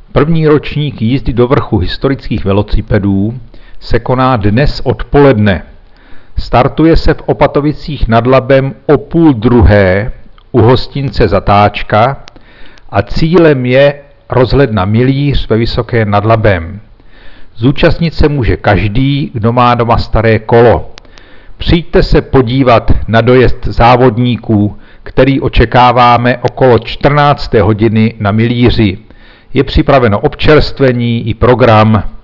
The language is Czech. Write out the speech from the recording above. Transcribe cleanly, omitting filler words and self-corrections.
První ročník jízdy do vrchu historických velocipedů se koná dnes odpoledne. Startuje se v Opatovicích nad Labem o 12:30 u hostince Zatáčka a cílem je rozhledna Milíř ve Vysoké nad Labem. Zúčastnit se může každý, kdo má doma staré kolo. Přijďte se podívat na dojezd závodníků, který očekáváme okolo 14. hodiny na Milíři. Je připraveno občerstvení i program.